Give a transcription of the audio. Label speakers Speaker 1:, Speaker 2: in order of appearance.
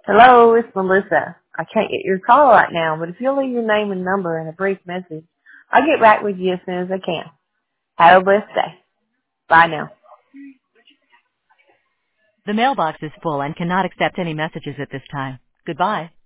Speaker 1: Hello, it's Melissa. I can't get your call right now, but if you'll leave your name and number and a brief message, I'll get back with you as soon as I can. Have a blessed day. Bye now.
Speaker 2: The mailbox is full and cannot accept any messages at this time. Goodbye.